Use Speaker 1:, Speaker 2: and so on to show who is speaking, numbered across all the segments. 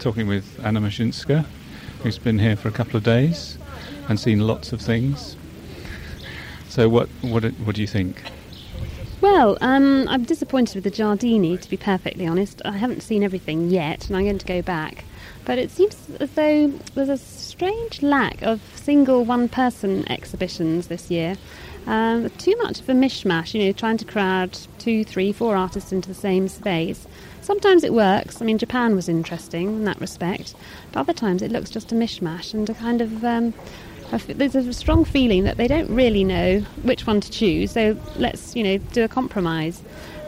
Speaker 1: talking with Anna Mashinska, who's been here for a couple of days and seen lots of things. So what do you think?
Speaker 2: Well, I'm disappointed with the Giardini, to be perfectly honest. I haven't seen everything yet, and I'm going to go back. But it seems as though there's a strange lack of single one-person exhibitions this year. Too much of a mishmash, trying to crowd 2, 3, 4 artists into the same space. Sometimes it works. I mean, Japan was interesting in that respect. But other times it looks just a mishmash and a kind of... there's a strong feeling that they don't really know which one to choose, so let's, do a compromise.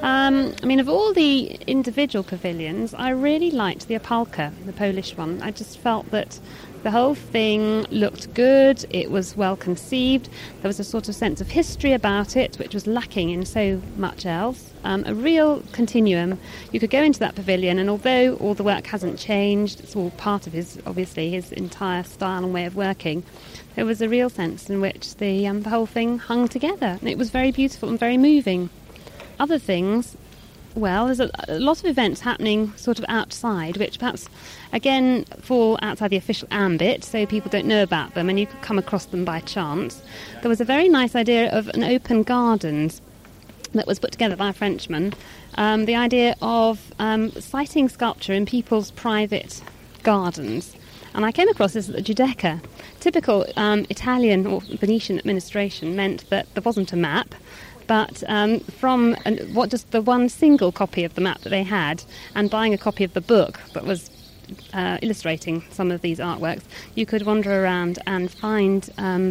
Speaker 2: Of all the individual pavilions, I really liked the Opalka, the Polish one. I just felt that the whole thing looked good, it was well conceived, there was a sort of sense of history about it, which was lacking in so much else. A real continuum. You could go into that pavilion, and although all the work hasn't changed, it's all part of his entire style and way of working, there was a real sense in which the whole thing hung together. And it was very beautiful and very moving. Other things, well, there's a lot of events happening sort of outside, which perhaps, again, fall outside the official ambit, so people don't know about them and you could come across them by chance. There was a very nice idea of an open gardens that was put together by a Frenchman. The idea of siting sculpture in people's private gardens. And I came across this at the Giudecca. Typical Italian or Venetian administration meant that there wasn't a map, but from just the one single copy of the map that they had, and buying a copy of the book that was illustrating some of these artworks, you could wander around and find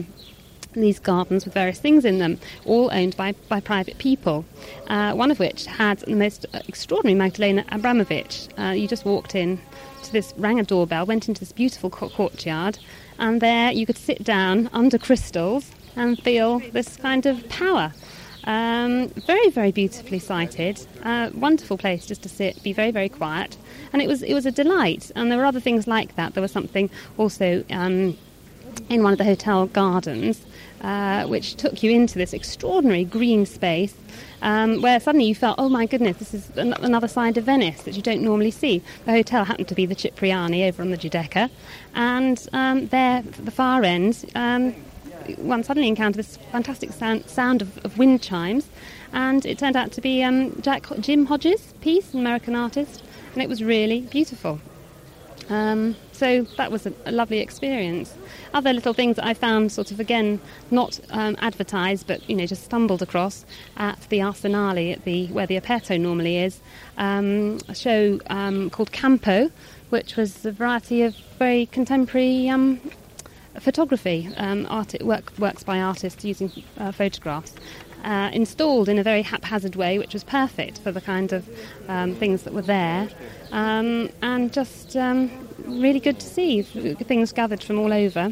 Speaker 2: these gardens with various things in them, all owned by private people, one of which had the most extraordinary Magdalena Abramovich. You just walked in to this, rang a doorbell, went into this beautiful courtyard, and there you could sit down under crystals and feel this kind of power. Very, very beautifully sited. Wonderful place just to sit, be very, very quiet. And it was a delight. And there were other things like that. There was something also in one of the hotel gardens which took you into this extraordinary green space where suddenly you felt, oh my goodness, this is another side of Venice that you don't normally see. The hotel happened to be the Cipriani over on the Giudecca. And there, at the far end... one suddenly encountered this fantastic sound of wind chimes, and it turned out to be Jim Hodges' piece, an American artist, and it was really beautiful. So that was a lovely experience. Other little things that I found sort of, again, not advertised, but, just stumbled across at the Arsenale, where the Aperto normally is, a show called Campo, which was a variety of very contemporary photography, works by artists using photographs, installed in a very haphazard way, which was perfect for the kind of things that were there, and just really good to see things gathered from all over,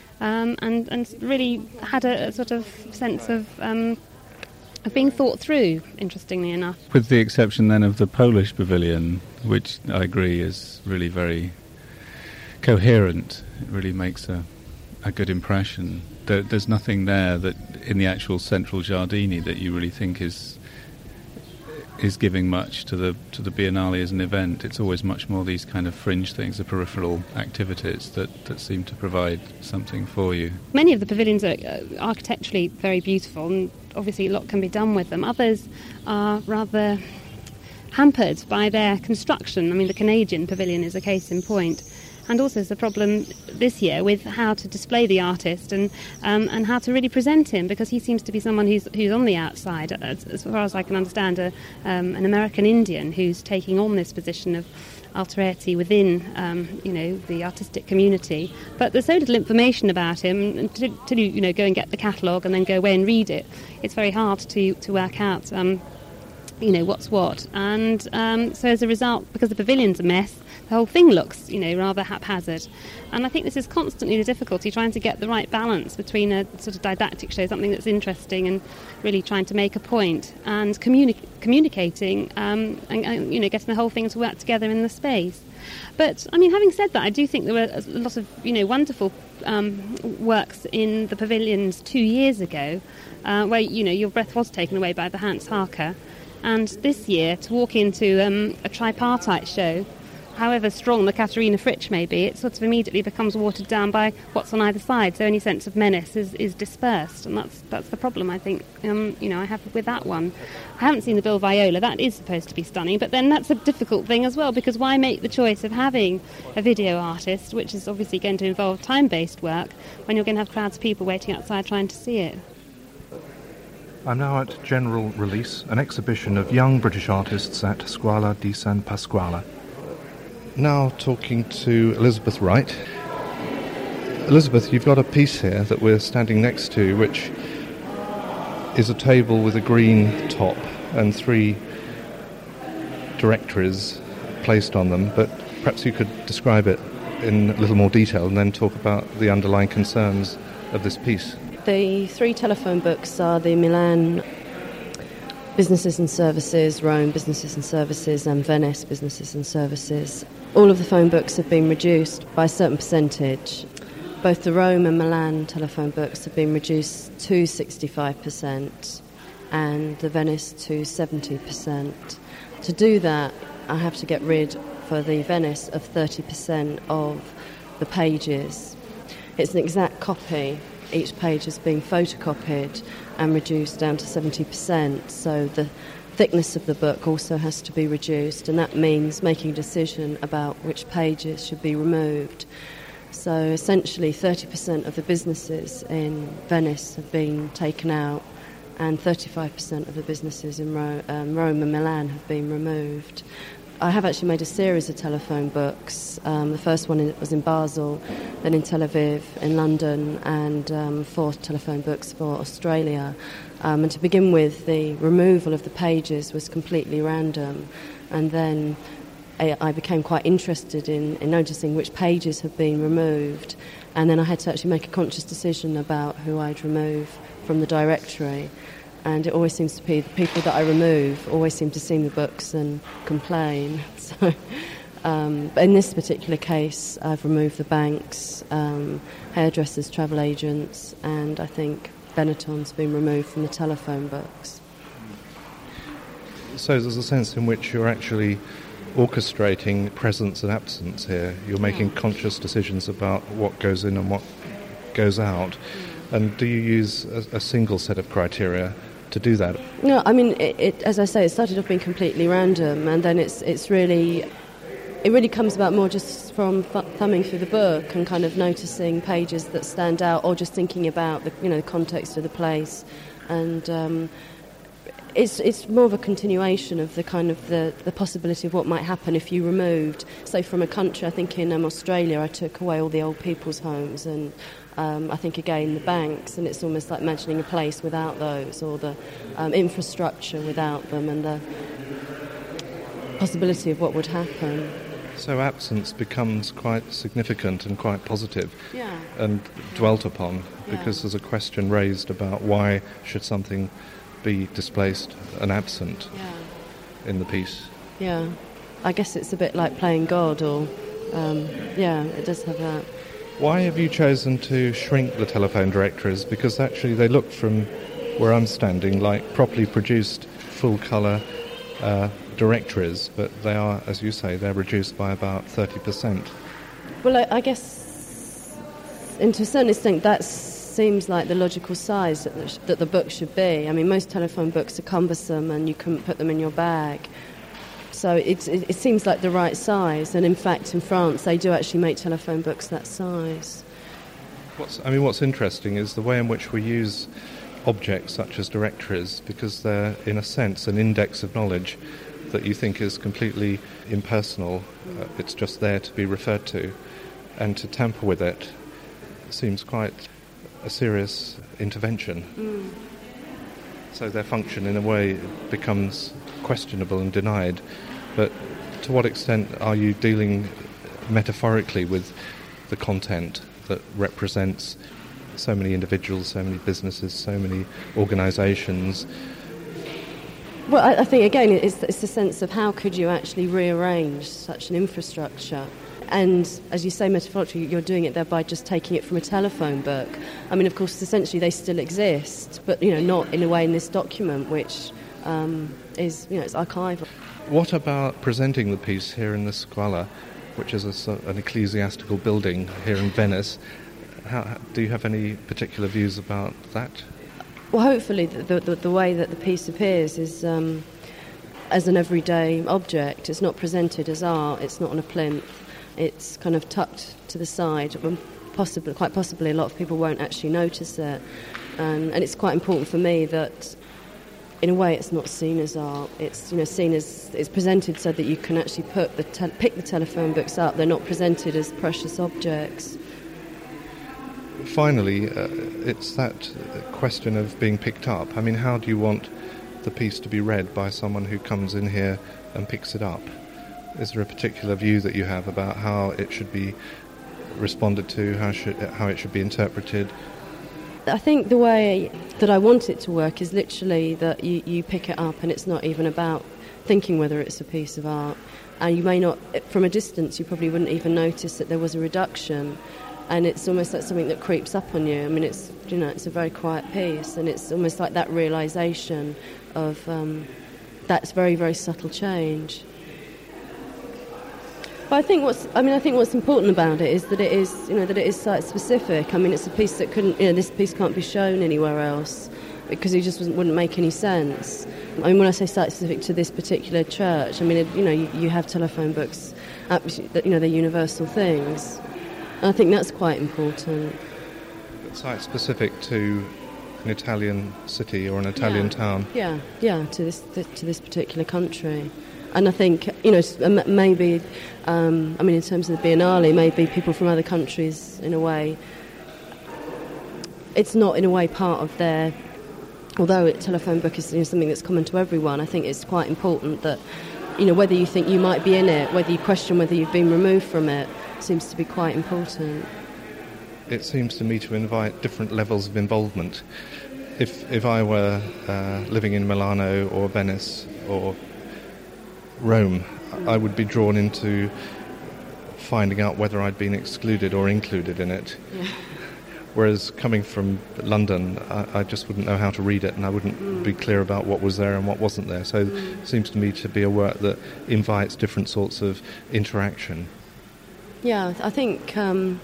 Speaker 2: and really had a sort of sense of being thought through, interestingly enough.
Speaker 1: With the exception then of the Polish pavilion, which I agree is really very coherent, it really makes a good impression. There's nothing there that in the actual central Giardini that you really think is giving much to the Biennale as an event. It's always much more these kind of fringe things, the peripheral activities that seem to provide something for you.
Speaker 2: Many of the pavilions are architecturally very beautiful, and obviously a lot can be done with them. Others are rather hampered by their construction. I mean, the Canadian pavilion is a case in point. And also there's a problem this year with how to display the artist and how to really present him, because he seems to be someone who's on the outside, as far as I can understand, an American Indian who's taking on this position of alter within the artistic community. But there's so little information about him until you go and get the catalogue and then go away and read it. It's very hard to work out what's what. And so as a result, because the pavilion's a mess, the whole thing looks, rather haphazard. And I think this is constantly the difficulty, trying to get the right balance between a sort of didactic show, something that's interesting and really trying to make a point, and communicating and getting the whole thing to work together in the space. But, having said that, I do think there were a lot of, wonderful works in the pavilions 2 years ago, where, your breath was taken away by the Hans Harker. And this year, to walk into a tripartite show however strong the Katharina Fritsch may be, it sort of immediately becomes watered down by what's on either side. So any sense of menace is dispersed, and that's the problem, I think, I have with that one. I haven't seen the Bill Viola. That is supposed to be stunning, but then that's a difficult thing as well, because why make the choice of having a video artist, which is obviously going to involve time-based work, when you're going to have crowds of people waiting outside trying to see it?
Speaker 3: I'm now at General Release, an exhibition of young British artists at Scuola di San Pasquale. Now talking to Elizabeth Wright. Elizabeth, you've got a piece here that we're standing next to, which is a table with a green top and 3 directories placed on them, but perhaps you could describe it in a little more detail and then talk about the underlying concerns of this piece.
Speaker 4: The 3 telephone books are the Milan Businesses and Services, Rome Businesses and Services, and Venice Businesses and Services. All of the phone books have been reduced by a certain percentage. Both the Rome and Milan telephone books have been reduced to 65% and the Venice to 70%. To do that, I have to get rid, for the Venice, of 30% of the pages. It's an exact copy. Each page has been photocopied and reduced down to 70%, so the thickness of the book also has to be reduced, and that means making a decision about which pages should be removed. So essentially 30% of the businesses in Venice have been taken out, and 35% of the businesses in Rome and Milan have been removed. I have actually made a series of telephone books. The first one was in Basel, then in Tel Aviv, in London, and 4 telephone books for Australia. And to begin with, the removal of the pages was completely random. And then I became quite interested in noticing which pages had been removed. And then I had to actually make a conscious decision about who I'd remove from the directory. And it always seems to be the people that I remove always seem to see the books and complain. So, but in this particular case, I've removed the banks, hairdressers, travel agents, and I think Benetton's been removed from the telephone books.
Speaker 3: So there's a sense in which you're actually orchestrating presence and absence here. You're making conscious decisions about what goes in and what goes out. And do you use a single set of criteria to do that?
Speaker 4: No, I mean, it as I say, it started off being completely random, and then it really comes about more just from thumbing through the book and kind of noticing pages that stand out, or just thinking about the context of the place, and it's more of a continuation of the kind of the possibility of what might happen if you removed, say, from a country. I think in Australia, I took away all the old people's homes, and I think again the banks, and it's almost like imagining a place without those, or the infrastructure without them, and the possibility of what would happen.
Speaker 3: So absence becomes quite significant and quite positive,
Speaker 4: yeah,
Speaker 3: and dwelt upon, because there's a question raised about why should something be displaced and absent in the piece.
Speaker 4: Yeah, I guess it's a bit like playing God, or it does have that.
Speaker 3: Why have you chosen to shrink the telephone directories? Because actually they look from where I'm standing like properly produced full-colour directories, but they are, as you say, they're reduced by about 30%.
Speaker 4: Well, I guess, and to a certain extent, that seems like the logical size that the book should be. I mean, most telephone books are cumbersome and you couldn't put them in your bag. So it seems like the right size, and in fact in France they do actually make telephone books that size.
Speaker 3: What's interesting is the way in which we use objects such as directories, because they're in a sense an index of knowledge that you think is completely impersonal. It's just there to be referred to, and to tamper with it seems quite a serious intervention. So their function in a way becomes questionable and denied. But to what extent are you dealing metaphorically with the content that represents so many individuals, so many businesses, so many organisations?
Speaker 4: Well, I think again it's the sense of how could you actually rearrange such an infrastructure. And as you say, metaphorically, you're doing it there by just taking it from a telephone book. I mean, of course, essentially they still exist, but not in a way in this document, which is it's archival.
Speaker 3: What about presenting the piece here in the Scuola, which is an ecclesiastical building here in Venice? Do you have any particular views about that?
Speaker 4: Well, hopefully the way that the piece appears is as an everyday object. It's not presented as art, it's not on a plinth, it's kind of tucked to the side. Quite possibly a lot of people won't actually notice it. And it's quite important for me that in a way it's not seen as art. It's seen as, it's presented so that you can actually pick the telephone books up. They're not presented as precious objects.
Speaker 3: Finally, it's that question of being picked up. I mean, how do you want the piece to be read by someone who comes in here and picks it up? Is there a particular view that you have about how it should be responded to, how it should be interpreted?
Speaker 4: I think the way that I want it to work is literally that you pick it up and it's not even about thinking whether it's a piece of art. And you may not, from a distance, you probably wouldn't even notice that there was a reduction. And it's almost like something that creeps up on you. I mean, it's a very quiet piece, and it's almost like that realisation of that's very, very subtle change. But I think what's important about it is that it is site specific. I mean, it's a piece that this piece can't be shown anywhere else because it just wouldn't make any sense. I mean, when I say site specific to this particular church, I mean, you have telephone books, they're universal things. And I think that's quite important.
Speaker 3: Site specific to an Italian city or an Italian town.
Speaker 4: Yeah, to this particular country. And I think, maybe, in terms of the Biennale, maybe people from other countries, in a way, it's not in a way part of their, although a telephone book is something that's common to everyone, I think it's quite important that, whether you think you might be in it, whether you question whether you've been removed from it, seems to be quite important.
Speaker 3: It seems to me to invite different levels of involvement. If I were living in Milano or Venice or Rome, I would be drawn into finding out whether I'd been excluded or included in it. Yeah. Whereas coming from London, I just wouldn't know how to read it, and I wouldn't be clear about what was there and what wasn't there. So it seems to me to be a work that invites different sorts of interaction. Yeah,
Speaker 4: I think, in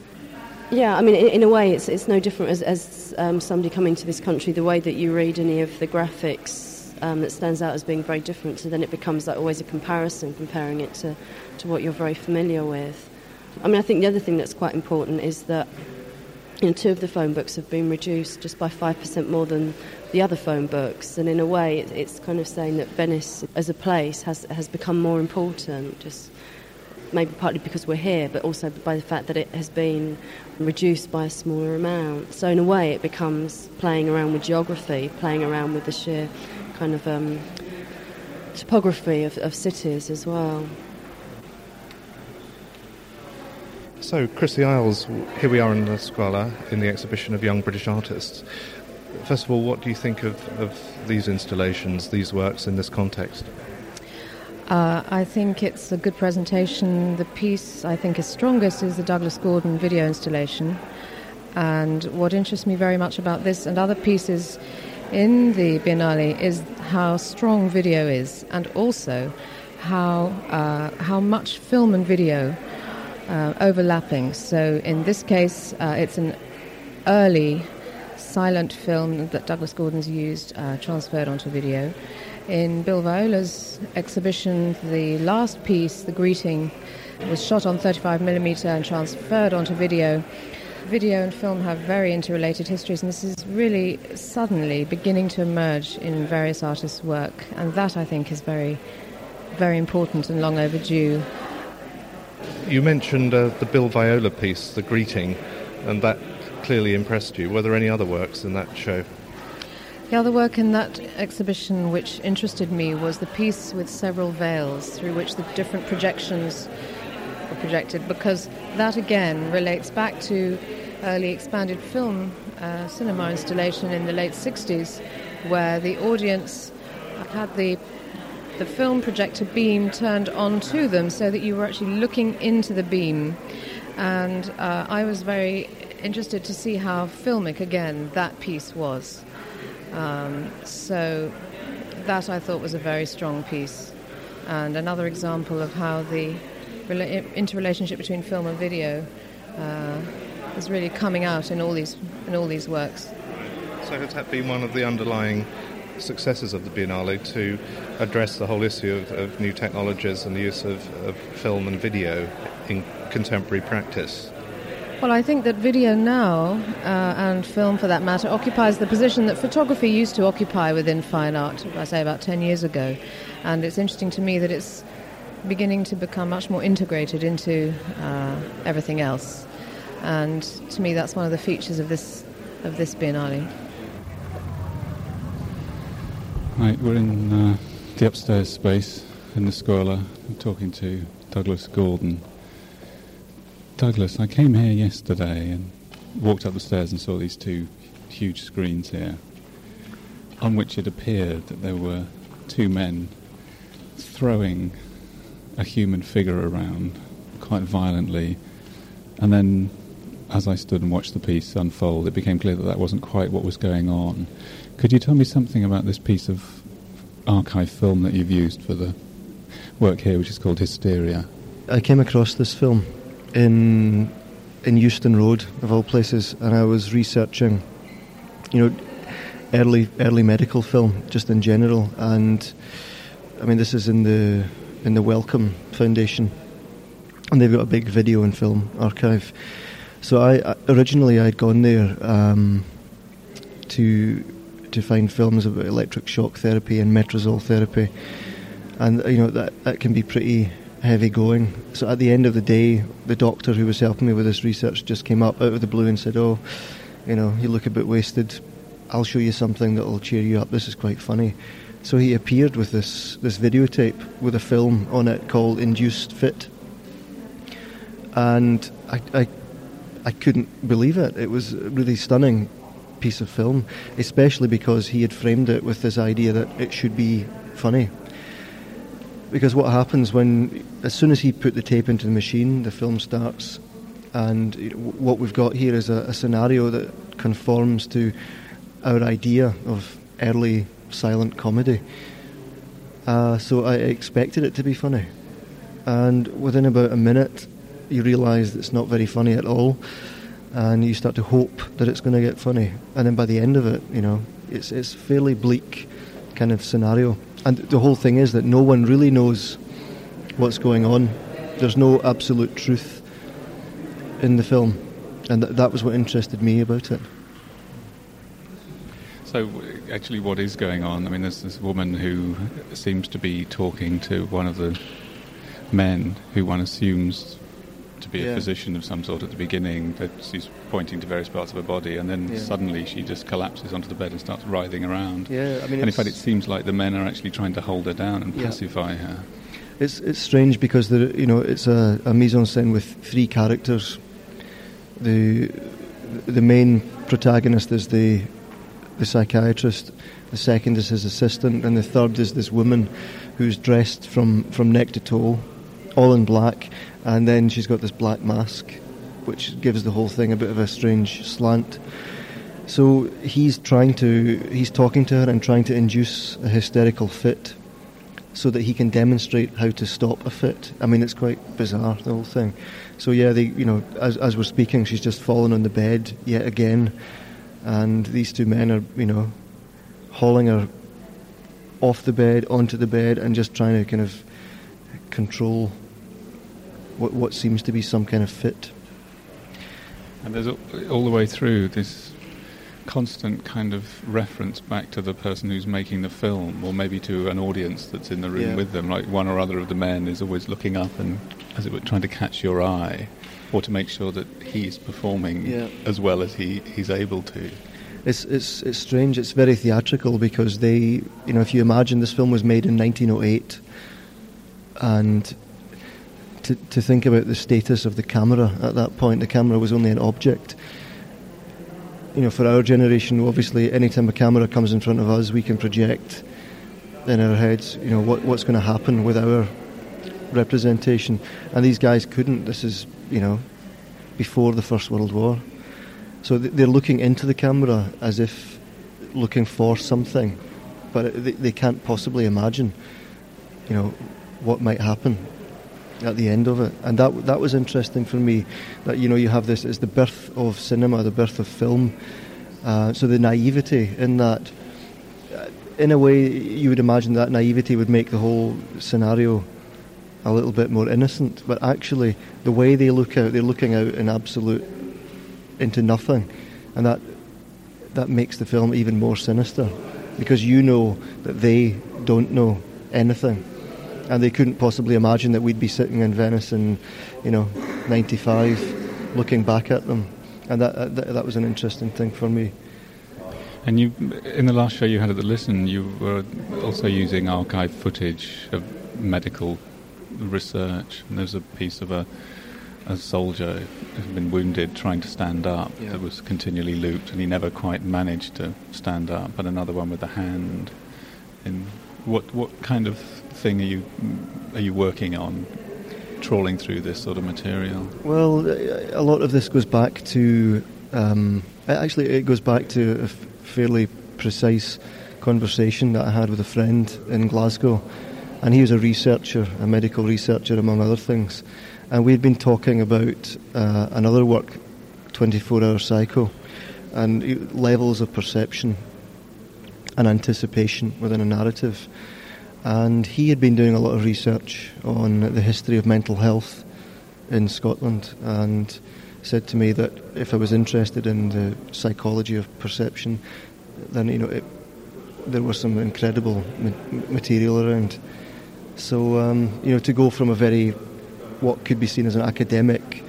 Speaker 4: a way it's no different as somebody coming to this country. The way that you read any of the graphics that stands out as being very different, so then it becomes like always a comparison, comparing it to what you're very familiar with. I mean, I think the other thing that's quite important is that two of the phone books have been reduced just by 5% more than the other phone books, and in a way it's kind of saying that Venice as a place has become more important, just maybe partly because we're here, but also by the fact that it has been reduced by a smaller amount. So in a way it becomes playing around with geography, playing around with the sheer kind of topography of cities as well.
Speaker 3: So, Chrissy Isles, here we are in the Scuola in the exhibition of young British artists. First of all, what do you think of these installations, these works in this context?
Speaker 5: I think it's a good presentation. The piece I think is strongest is the Douglas Gordon video installation. And what interests me very much about this and other pieces in the Biennale is how strong video is, and also how much film and video overlapping. So in this case, it's an early silent film that Douglas Gordon's used, transferred onto video. In Bill Viola's exhibition, the last piece, The Greeting, was shot on 35mm and transferred onto video. Video and film have very interrelated histories, and this is really suddenly beginning to emerge in various artists' work, and that, I think, is very, very important and long overdue.
Speaker 3: You mentioned the Bill Viola piece, The Greeting, and that clearly impressed you. Were there any other works in that show?
Speaker 5: The other work in that exhibition which interested me was the piece with several veils through which the different projections were projected, because that again relates back to early expanded film cinema installation in the late 60s, where the audience had the film projector beam turned onto them so that you were actually looking into the beam. And I was very interested to see how filmic, again, that piece was. So that I thought was a very strong piece. and another example of how the interrelationship between film and video is really coming out in all these works.
Speaker 3: So has that been one of the underlying successes of the Biennale, to address the whole issue of new technologies and the use of film and video in contemporary practice?
Speaker 5: Well, I think that video now, and film for that matter, occupies the position that photography used to occupy within fine art, I say about 10 years ago. And it's interesting to me that it's beginning to become much more integrated into everything else. And to me, that's one of the features of this Biennale.
Speaker 1: Right, we're in the upstairs space in the Scuola. I'm talking to Douglas Gordon. Douglas, I came here yesterday and walked up the stairs and saw these two huge screens here, on which it appeared that there were two men throwing a human figure around quite violently. And then, as I stood and watched the piece unfold, it became clear that that wasn't quite what was going on. Could you tell me something about this piece of archive film that you've used for the work here, which is called Hysteria?
Speaker 6: I came across this film in Euston Road, of all places, and I was researching, early medical film, just in general. And I mean, this is in the Wellcome Foundation, and they've got a big video and film archive. So I originally I'd gone there to find films about electric shock therapy and metrazole therapy, and that can be pretty heavy going. So at the end of the day, the doctor who was helping me with this research just came up out of the blue and said, "Oh, you look a bit wasted. I'll show you something that'll cheer you up. This is quite funny." So he appeared with this videotape with a film on it called Induced Fit, and I couldn't believe it. It was a really stunning piece of film, especially because he had framed it with this idea that it should be funny. Because what happens as soon as he put the tape into the machine, the film starts, and what we've got here is a scenario that conforms to our idea of early silent comedy. So I expected it to be funny, and within about a minute you realise it's not very funny at all, and you start to hope that it's going to get funny, and then by the end of it, it's fairly bleak kind of scenario. And the whole thing is that no one really knows what's going on. There's no absolute truth in the film, and that was what interested me about it.
Speaker 1: So, actually, what is going on? I mean, there's this woman who seems to be talking to one of the men who one assumes to be a physician of some sort at the beginning, that she's pointing to various parts of her body, and then suddenly she just collapses onto the bed and starts writhing around.
Speaker 6: Yeah, I mean,
Speaker 1: and in fact, it seems like the men are actually trying to hold her down and pacify her.
Speaker 6: It's strange because it's a mise-en-scène with three characters. The main protagonist is the psychiatrist, the second is his assistant, and the third is this woman who's dressed from neck to toe, all in black, and then she's got this black mask, which gives the whole thing a bit of a strange slant. So he's talking to her and trying to induce a hysterical fit so that he can demonstrate how to stop a fit. I mean, it's quite bizarre, the whole thing. So as we're speaking, she's just fallen on the bed yet again, and these two men are, hauling her off the bed, onto the bed, and just trying to kind of control what seems to be some kind of fit.
Speaker 1: And there's all the way through this constant kind of reference back to the person who's making the film, or maybe to an audience that's in the room with them. Like one or other of the men is always looking up and, as it were, trying to catch your eye, or to make sure that he's performing as well as he's able to.
Speaker 6: It's strange. It's very theatrical because if you imagine this film was made in 1908, and to think about the status of the camera at that point, the camera was only an object. For our generation, obviously, anytime a camera comes in front of us, we can project in our heads, what's going to happen with our representation. And these guys couldn't. This is, before the First World War. So they're looking into the camera as if looking for something, but they can't possibly imagine, what might happen at the end of it. And that was interesting for me, that, you know, you have this as the birth of cinema, the birth of film. So the naivety in that, in a way, you would imagine that naivety would make the whole scenario a little bit more innocent. But actually, the way they look out, they're looking out in absolute, into nothing. And that makes the film even more sinister, because you know that they don't know anything. And they couldn't possibly imagine that we'd be sitting in Venice in, 95, looking back at them. And that was an interesting thing for me.
Speaker 1: And you, in the last show you had at the Listen, you were also using archive footage of medical research. And there's a piece of a soldier who'd been wounded trying to stand up that was continually looped, and he never quite managed to stand up. And another one with the hand. And what kind of thing are you working on, trawling through this sort of material?
Speaker 6: Well, a lot of this goes back to it goes back to a fairly precise conversation that I had with a friend in Glasgow, and he was a researcher, a medical researcher among other things, and we'd been talking about another work, 24-Hour Psycho, and levels of perception and anticipation within a narrative. And he had been doing a lot of research on the history of mental health in Scotland, and said to me that if I was interested in the psychology of perception, then there was some incredible material around. So to go from a very, what could be seen as an academic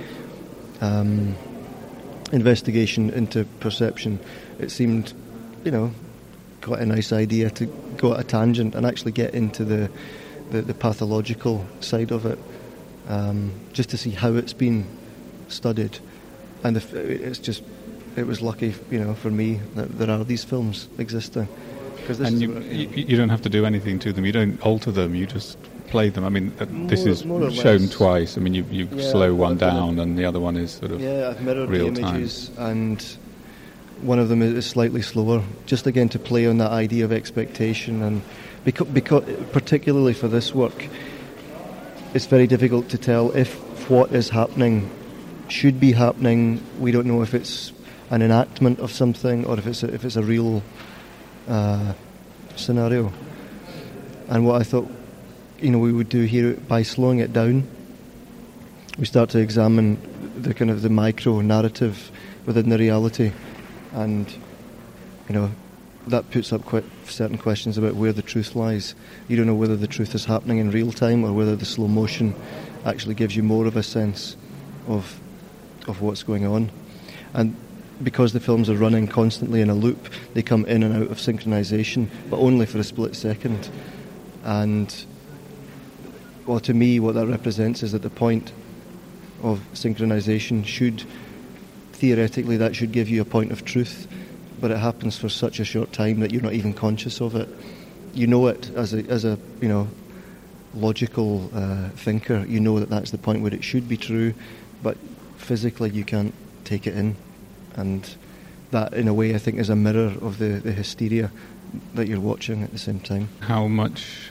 Speaker 6: investigation into perception, it seemed quite a nice idea to go at a tangent and actually get into the pathological side of it, just to see how it's been studied. And it was lucky, for me that there are these films existing.
Speaker 1: And you don't have to do anything to them. You don't alter them. You just play them. I mean, this is shown twice. I mean, you slow one down, and the other one is sort of
Speaker 6: I've mirrored
Speaker 1: real
Speaker 6: the
Speaker 1: time.
Speaker 6: images, and one of them is slightly slower, just again to play on that idea of expectation. And because particularly for this work, it's very difficult to tell if what is happening should be happening. We don't know if it's an enactment of something or if it's a real scenario. And what I thought we would do here, by slowing it down, we start to examine the kind of the micro narrative within the reality, and that puts up quite certain questions about where the truth lies. You don't know whether the truth is happening in real time or whether the slow motion actually gives you more of a sense of what's going on. And because the films are running constantly in a loop, they come in and out of synchronization, but only for a split second. And well, to me, what that represents is that the point of synchronization should, theoretically, that should give you a point of truth, but it happens for such a short time that you're not even conscious of it. You know it as a logical thinker. You know that that's the point where it should be true, but physically you can't take it in. And that, in a way, I think is a mirror of the hysteria that you're watching at the same time.
Speaker 1: How much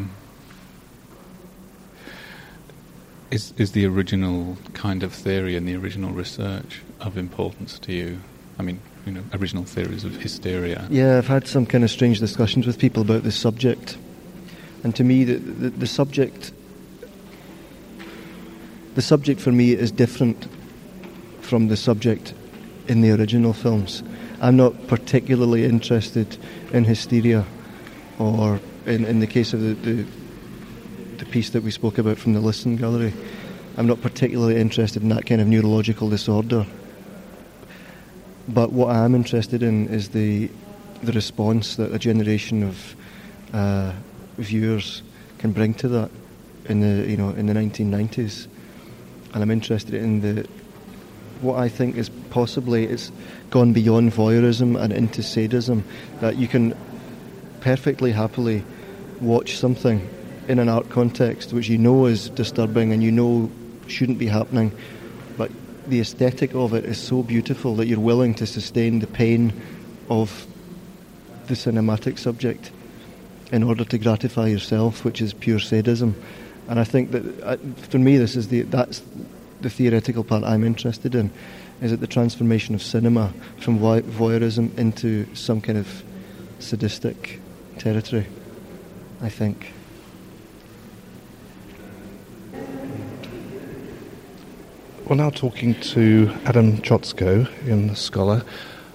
Speaker 1: is the original kind of theory and the original research of importance to you? I mean, original theories of hysteria.
Speaker 6: Yeah, I've had some kind of strange discussions with people about this subject. And to me, the subject for me is different from the subject in the original films. I'm not particularly interested in hysteria, or in the case of the piece that we spoke about from the Listen Gallery, I'm not particularly interested in that kind of neurological disorder. But what I am interested in is the response that a generation of viewers can bring to that in the 1990s, and I'm interested in what I think is possibly it's gone beyond voyeurism and into sadism, that you can perfectly happily watch something in an art context which is disturbing and shouldn't be happening, but the aesthetic of it is so beautiful that you're willing to sustain the pain of the cinematic subject in order to gratify yourself, which is pure sadism. And I think that, for me, that's the theoretical part I'm interested in, is it the transformation of cinema from voyeurism into some kind of sadistic territory, I think.
Speaker 3: We're now talking to Adam Chotzko in The Scholar,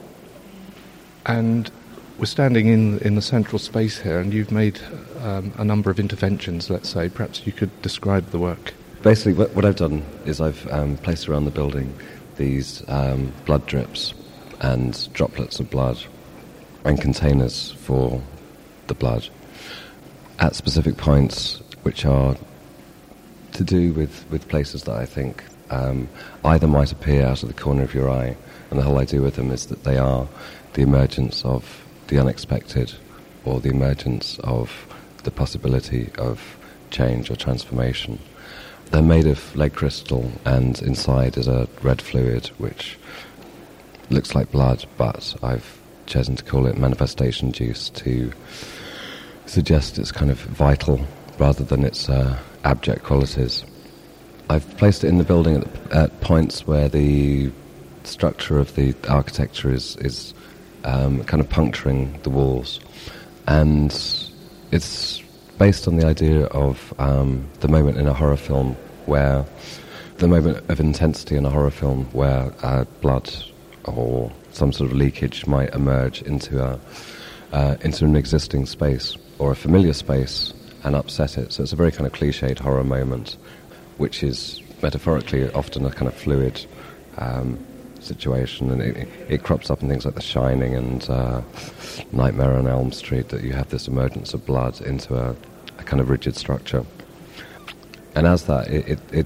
Speaker 3: and we're standing in the central space here, and you've made a number of interventions, let's say. Perhaps you could describe the work.
Speaker 7: Basically, what I've done is I've placed around the building these blood drips and droplets of blood and containers for the blood at specific points which are to do with places that I think either might appear out of the corner of your eye, and the whole idea with them is that they are the emergence of the unexpected or the emergence of the possibility of change or transformation. They're made of lead crystal, and inside is a red fluid which looks like blood, but I've chosen to call it manifestation juice to suggest its kind of vital rather than its abject qualities. I've placed it in the building at points where the structure of the architecture is kind of puncturing the walls, and it's based on the idea of the moment in a horror film where the moment of intensity in a horror film where blood or some sort of leakage might emerge into an existing space or a familiar space and upset it. So it's a very kind of cliched horror moment, which is metaphorically often a kind of fluid situation, and it crops up in things like The Shining and Nightmare on Elm Street, that you have this emergence of blood into a kind of rigid structure. And as that, it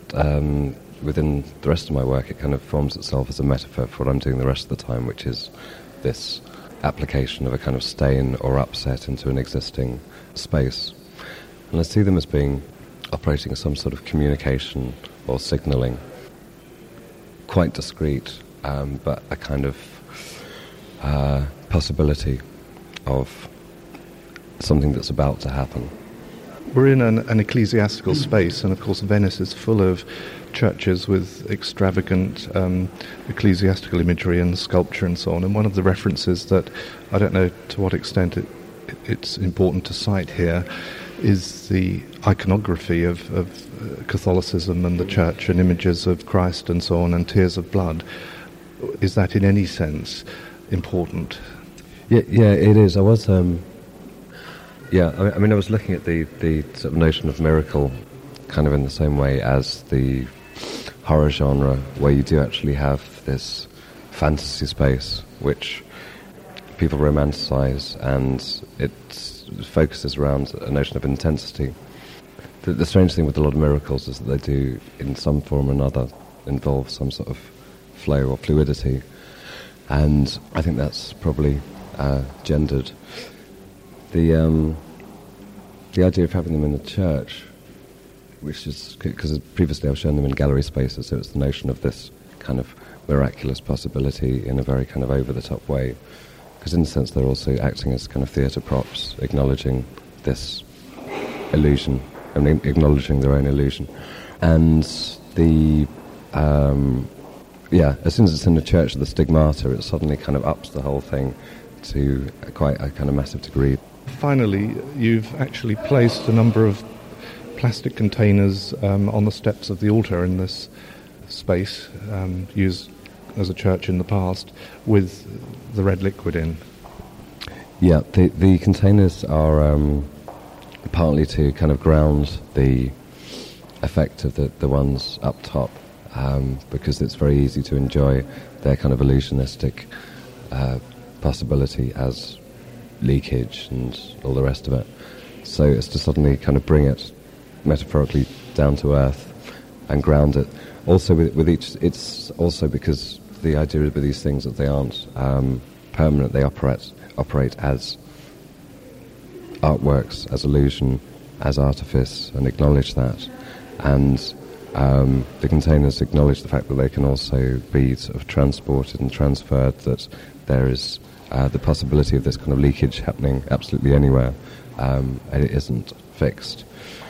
Speaker 7: within the rest of my work, it kind of forms itself as a metaphor for what I'm doing the rest of the time, which is this application of a kind of stain or upset into an existing space. And I see them as being operating as some sort of communication or signalling, quite discreet, but a kind of possibility of something that's about to happen.
Speaker 3: We're in an ecclesiastical space, and of course Venice is full of churches with extravagant ecclesiastical imagery and sculpture and so on. And one of the references that I don't know to what extent it's important to cite here is the iconography of Catholicism and the church, and images of Christ and so on, and tears of blood. Is that in any sense important?
Speaker 7: Yeah, it is. I was, I was looking at the sort of notion of miracle kind of in the same way as the horror genre, where you do actually have this fantasy space which people romanticize, and it focuses around a notion of intensity. The strange thing with a lot of miracles is that they do, in some form or another, involve some sort of flow or fluidity, and I think that's probably gendered. The idea of having them in the church, which is because previously I've shown them in gallery spaces, so it's the notion of this kind of miraculous possibility in a very kind of over-the-top way, because in a sense they're also acting as kind of theatre props, acknowledging this illusion, I mean, acknowledging their own illusion. And the as soon as it's in the church, the stigmata, it suddenly kind of ups the whole thing to quite a kind of massive degree.
Speaker 3: Finally, you've actually placed a number of plastic containers on the steps of the altar in this space, used as a church in the past, with the red liquid in.
Speaker 7: Yeah, the containers are partly to kind of ground the effect of the ones up top, because it's very easy to enjoy their kind of illusionistic possibility as leakage and all the rest of it. So it's to suddenly kind of bring it metaphorically down to earth and ground it. Also with each, it's also because the idea with these things that they aren't permanent, they operate as artworks, as illusion, as artifice, and acknowledge that. And the containers acknowledge the fact that they can also be sort of transported and transferred, that there is the possibility of this kind of leakage happening absolutely anywhere, and it isn't fixed.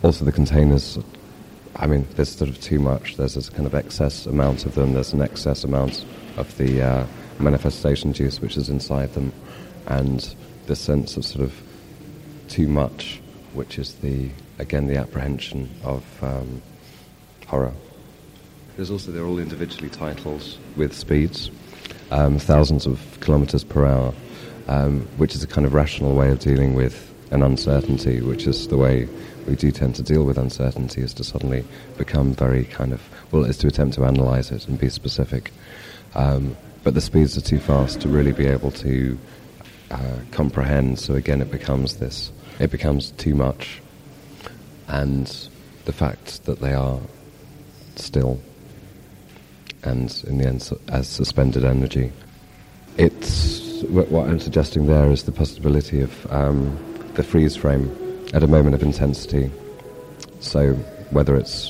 Speaker 7: Also the containers, I mean, there's sort of too much. There's this kind of excess amount of them. There's an excess amount of the manifestation juice which is inside them, and the sense of sort of too much, which is the apprehension of horror. They're all individually titled with speeds, thousands of kilometres per hour, which is a kind of rational way of dealing with an uncertainty, which is the way we do tend to deal with uncertainty, is to suddenly become very is to attempt to analyse it and be specific. But the speeds are too fast to really be able to comprehend, so again it becomes too much. And the fact that they are still, and in the end as suspended energy. It's what I'm suggesting there is the possibility of the freeze frame at a moment of intensity. So whether it's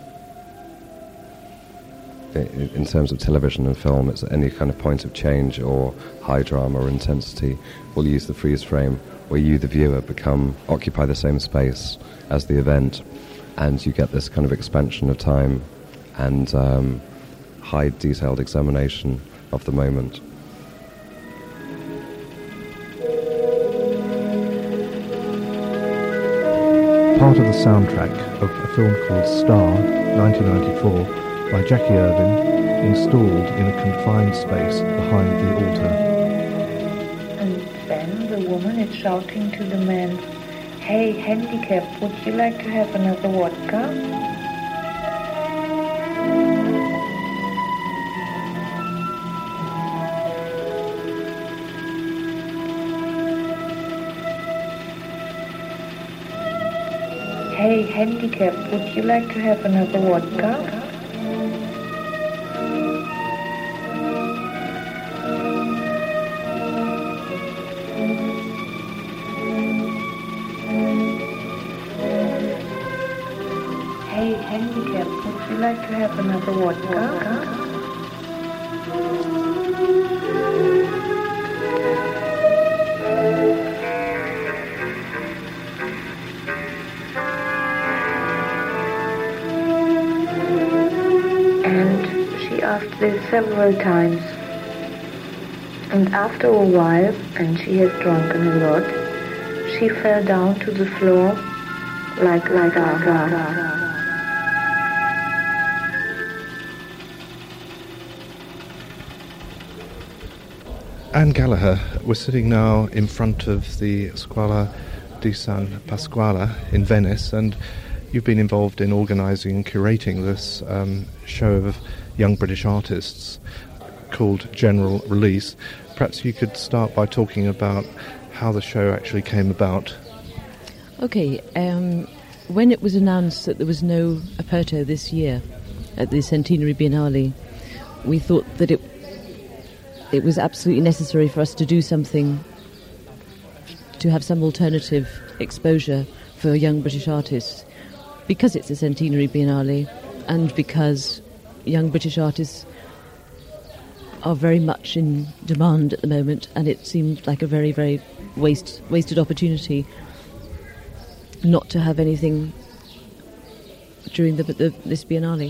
Speaker 7: in terms of television and film, it's at any kind of point of change or high drama or intensity, we'll use the freeze frame where you, the viewer, occupy the same space as the event, and you get this kind of expansion of time and high detailed examination of the moment.
Speaker 3: Part of the soundtrack of a film called Star, 1994, by Jackie Irvine, installed in a confined space behind the altar.
Speaker 8: And then the woman is shouting to the man, "Hey, handicap, would you like to have another vodka?" "Hey, handicap, would you like to have another vodka?" "Hey, handicap, would you like to have another vodka?" Asked this several times, and after a while, and she had drunken a lot, she fell down to the floor like a
Speaker 3: Anne Gallagher, we're sitting now in front of the Scuola di San Pasquale in Venice, and you've been involved in organising and curating this show of young British artists called General Release. Perhaps you could start by talking about how the show actually came about.
Speaker 9: Okay, when it was announced that there was no Aperto this year at the Centenary Biennale, we thought that it was absolutely necessary for us to do something, to have some alternative exposure for young British artists, because it's a Centenary Biennale and because young British artists are very much in demand at the moment, and it seemed like a very, very wasted opportunity not to have anything during this Biennale.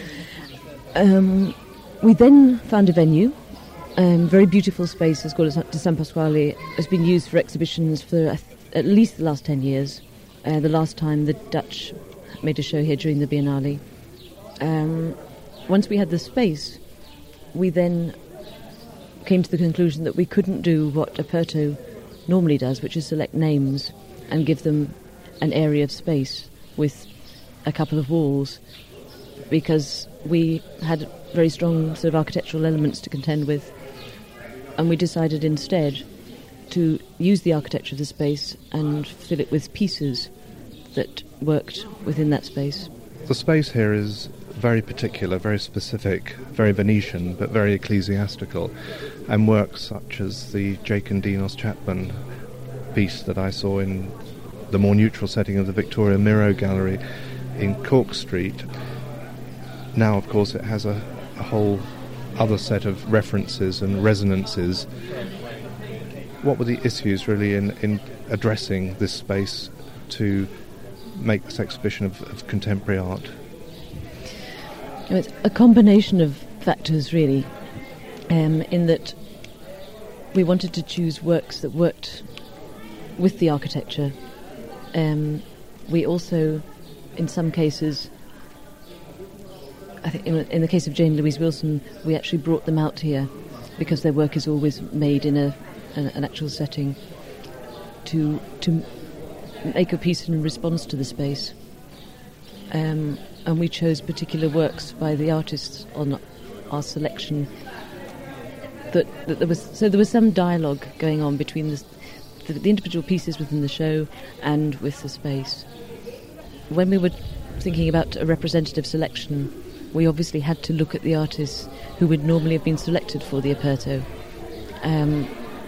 Speaker 9: We then found a venue, very beautiful space. The Scuola di San Pasquale has been used for exhibitions for at least the last 10 years. The last time the Dutch made a show here during the Biennale. Once we had the space, we then came to the conclusion that we couldn't do what Aperto normally does, which is select names and give them an area of space with a couple of walls, because we had very strong sort of architectural elements to contend with, and we decided instead to use the architecture of the space and fill it with pieces that worked within that space.
Speaker 3: The space here is very particular, very specific, very Venetian, but very ecclesiastical, and works such as the Jake and Dinos Chapman piece that I saw in the more neutral setting of the Victoria Miro Gallery in Cork Street. Now, of course, it has a whole other set of references and resonances. What were the issues really in addressing this space to make this exhibition of contemporary art?
Speaker 9: It's a combination of factors, really, in that we wanted to choose works that worked with the architecture. We also, in some cases, I think in the case of Jane Louise Wilson, we actually brought them out here because their work is always made in an actual setting to make a piece in response to the space. And we chose particular works by the artists on our selection. That there was some dialogue going on between the individual pieces within the show and with the space. When we were thinking about a representative selection, we obviously had to look at the artists who would normally have been selected for the Aperto. And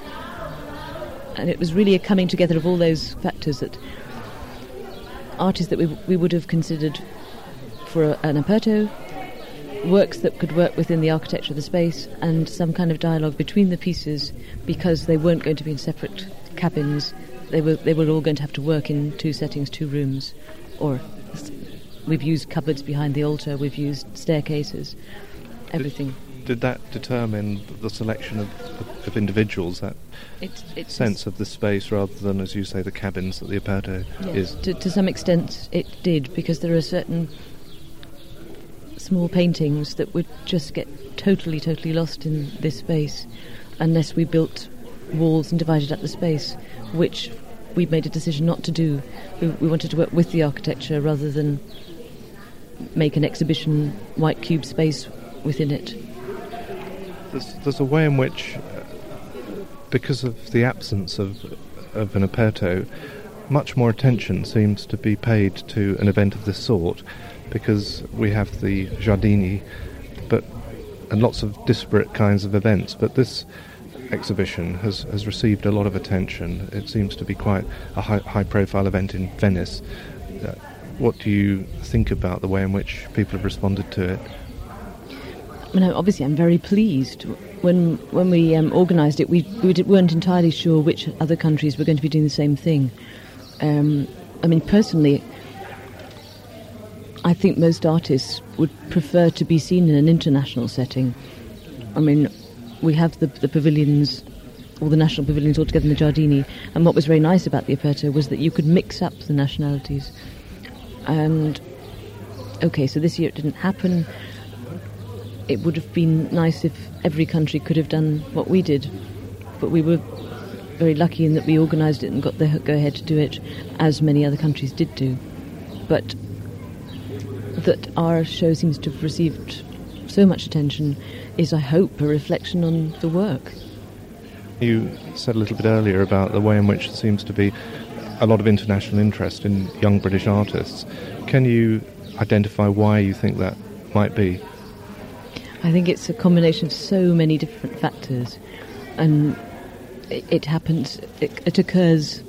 Speaker 9: it was really a coming together of all those factors, that artists that we would have considered for an Aperto, works that could work within the architecture of the space, and some kind of dialogue between the pieces, because they weren't going to be in separate cabins. They were all going to have to work in two settings, two rooms, or we've used cupboards behind the altar, we've used staircases, everything.
Speaker 3: Did that determine the selection of individuals, that sense of the space, rather than, as you say, the cabins that the Aperto is?
Speaker 9: To some extent it did, because there are certain small paintings that would just get totally lost in this space unless we built walls and divided up the space, which we made a decision not to do. We wanted to work with the architecture rather than make an exhibition white cube space within it.
Speaker 3: There's a way in which, because of the absence of an Aperto, much more attention seems to be paid to an event of this sort, because we have the Giardini, and lots of disparate kinds of events. But this exhibition has received a lot of attention. It seems to be quite a high-profile event in Venice. What do you think about the way in which people have responded to it?
Speaker 9: Obviously I'm very pleased. When we organised it, we weren't entirely sure which other countries were going to be doing the same thing. Personally, I think most artists would prefer to be seen in an international setting. We have the pavilions, all the national pavilions all together in the Giardini, and what was very nice about the Aperto was that you could mix up the nationalities. And, so this year it didn't happen. It would have been nice if every country could have done what we did, but we were very lucky in that we organised it and got the go-ahead to do it, as many other countries did do. But that our show seems to have received so much attention is, I hope, a reflection on the work.
Speaker 3: You said a little bit earlier about the way in which there seems to be a lot of international interest in young British artists. Can you identify why you think that might be?
Speaker 9: I think it's a combination of so many different factors, and it happens, it occurs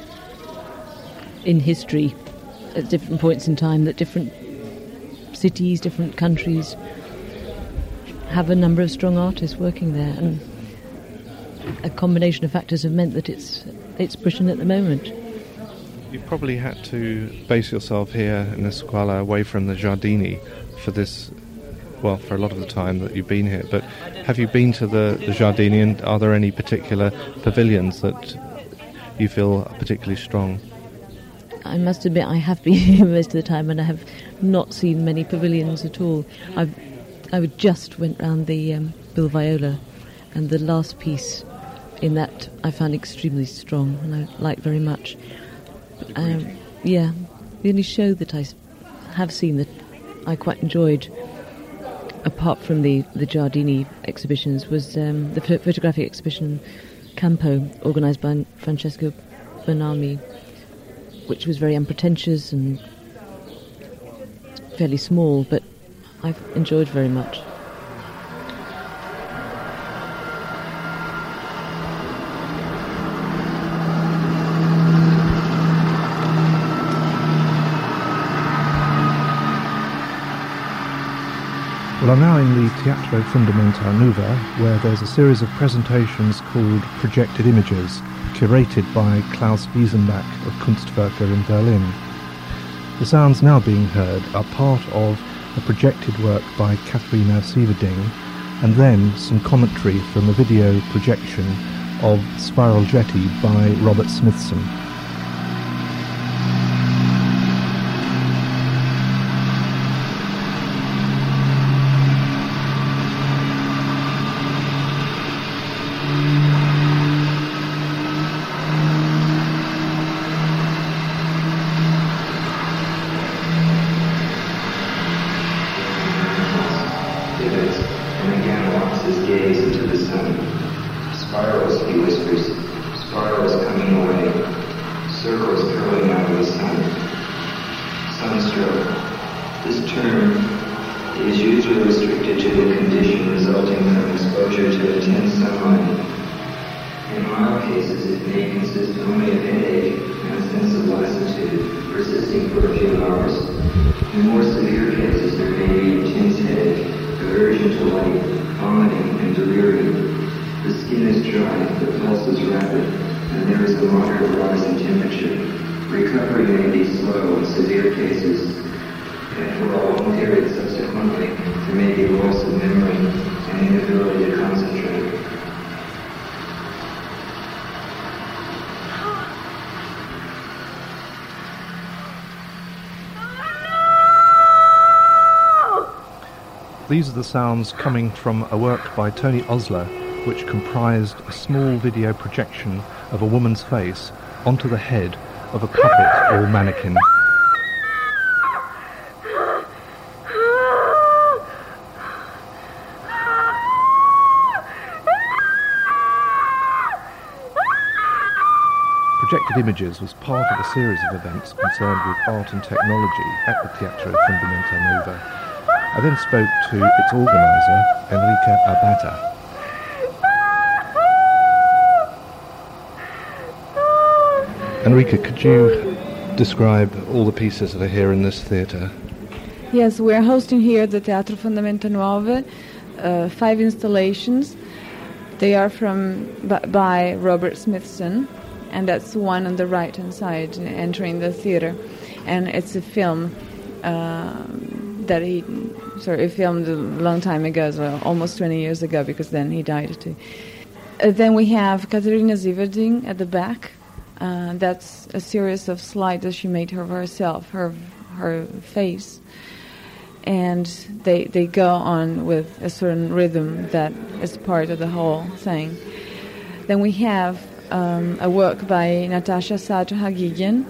Speaker 9: in history at different points in time, that different cities, different countries have a number of strong artists working there, and a combination of factors have meant that it's Britain at the moment.
Speaker 3: You probably had to base yourself here in the Squala away from the Giardini for this, for a lot of the time that you've been here. But have you been to the Giardini, and are there any particular pavilions that you feel are particularly strong?
Speaker 9: I must admit I have been here most of the time, and I have not seen many pavilions at all. I just went round the Bill Viola, and the last piece in that I found extremely strong, and I liked very much. The only show that I have seen that I quite enjoyed, apart from the Giardini exhibitions, was the photographic exhibition Campo, organised by Francesco Bernalmi, which was very unpretentious and fairly small, but I've enjoyed very much.
Speaker 3: Well, I'm now in the Teatro Fondamentale Nuova, where there's a series of presentations called Projected Images, curated by Klaus Wiesenbach of Kunstwerke in Berlin. The sounds now being heard are part of a projected work by Katharina Sieverding, and then some commentary from a video projection of Spiral Jetty by Robert Smithson. These are the sounds coming from a work by Tony Osler, which comprised a small video projection of a woman's face onto the head of a puppet or mannequin. Projected Images was part of a series of events concerned with art and technology at the Teatro Fundamental Nuovo. I then spoke to its organiser, Enrica Abata. Enrica, could you describe all the pieces that are here in this theatre?
Speaker 10: Yes, we're hosting here at the Teatro Fundamental Nuovo 5 installations. They are by Robert Smithson, and that's the one on the right-hand side entering the theatre. And it's a film that he filmed a long time ago, well, almost 20 years ago, because then he died too. Then we have Katharina Sieverding at the back. That's a series of slides that she made herself, her face. And they go on with a certain rhythm that is part of the whole thing. Then we have a work by Natasha Sato-Hagigian,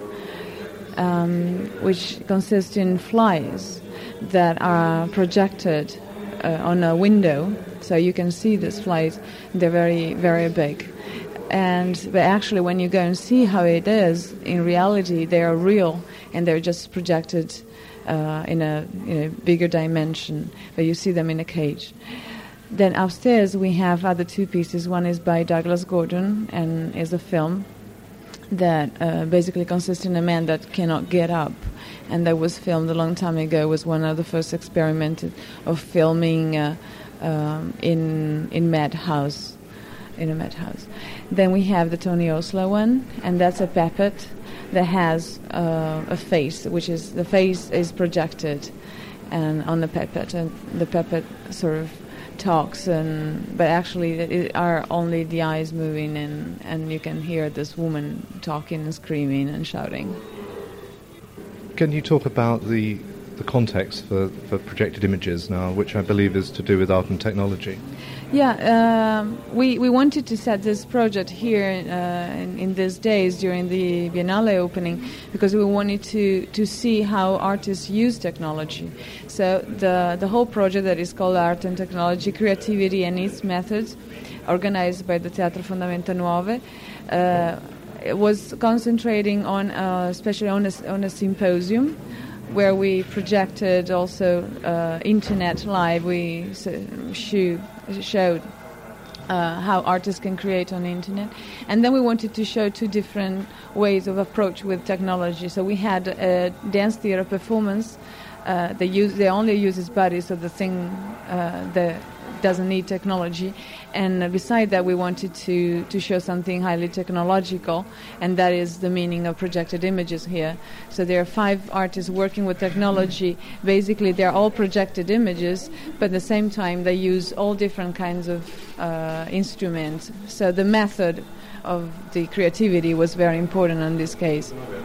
Speaker 10: which consists in flies that are projected on a window, so you can see these flies. They're very, very big. But actually, when you go and see how it is, in reality, they are real, and they're just projected in a bigger dimension, but you see them in a cage. Then upstairs, we have other 2 pieces. One is by Douglas Gordon, and is a film that basically consists in a man that cannot get up, and that was filmed a long time ago. It was one of the first experiments of filming in a madhouse. Then we have the Tony Osler one, and that's a puppet that has a face, which is the face is projected and on the puppet, and the puppet sort of talks, but actually it are only the eyes moving, and you can hear this woman talking and screaming and shouting.
Speaker 3: Can you talk about the context for Projected Images now, which I believe is to do with art and technology?
Speaker 10: Yeah, we wanted to set this project here in these days during the Biennale opening, because we wanted to see how artists use technology. So the whole project that is called Art and Technology, Creativity and Its Methods, organized by the Teatro Fundamental Nuovo, it was concentrating on especially on a symposium where we projected also internet live. We showed how artists can create on the internet, and then we wanted to show 2 different ways of approach with technology. So we had a dance theater performance. They only use his body, so the doesn't need technology. And beside that, we wanted to show something highly technological, and that is the meaning of projected images here. So there are 5 artists working with technology. Basically, they're all projected images, but at the same time, they use all different kinds of instruments. So the method of the creativity was very important in this case.